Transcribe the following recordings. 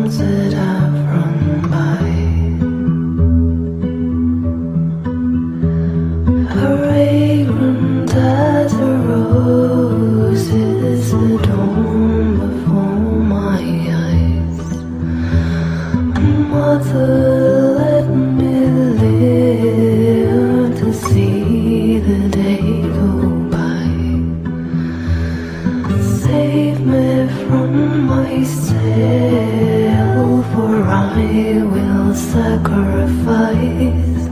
that I've run by. Fragrant as a rose is the dawn before my eyes. Mother, let me live to see the day go by. Save me from myself, for I will sacrifice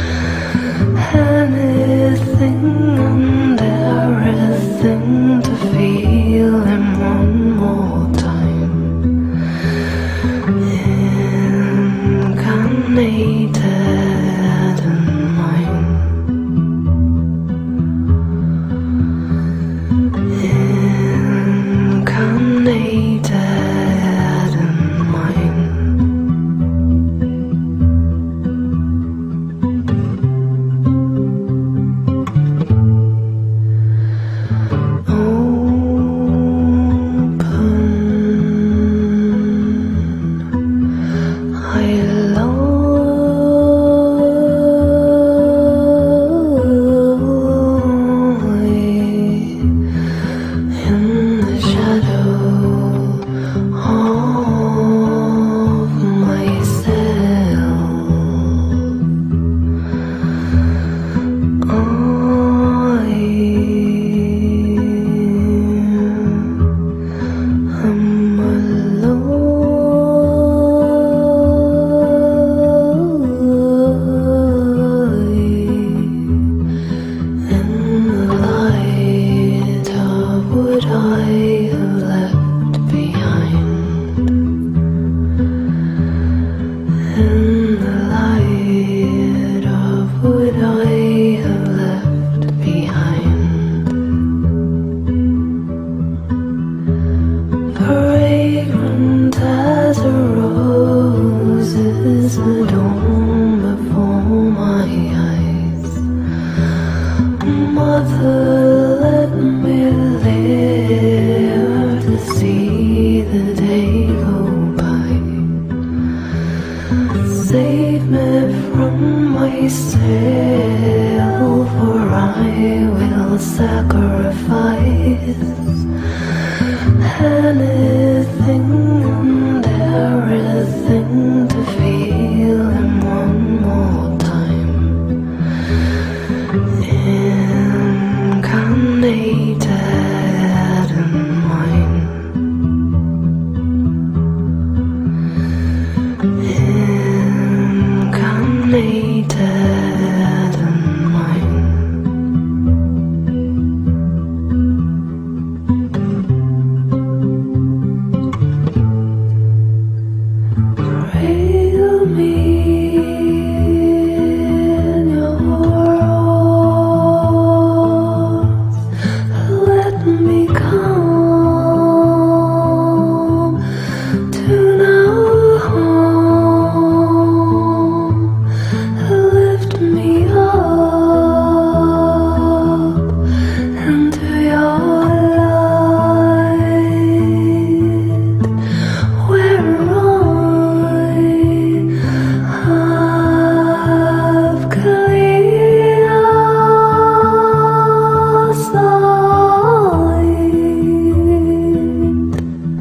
anything and everything to feel him one more time. Incarnated in mine. Incarnated in mine. Fragrant as a rose is the dawn before my eyes. Mother, let me live to see the day go by. Save me from myself, for I will sacrifice anything and everything to feel him one more time. Incarnated in mine. Incarnated in mine. Cradle me in your arms, let me come to know home. Lift me up into your light, where I've clear sight,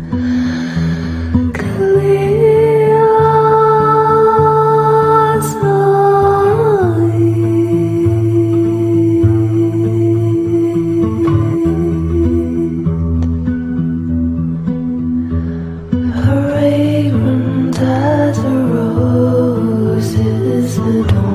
clear sight. Fragrant as a rose is the dawn